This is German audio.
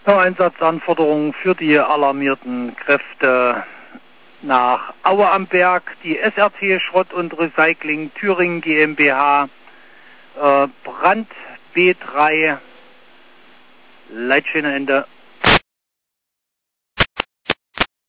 Einsatzanforderungen für die alarmierten Kräfte nach Aue am Berg, die SRT Schrott und Recycling Thüringen GmbH, Brand B3, Leitstelle Ende.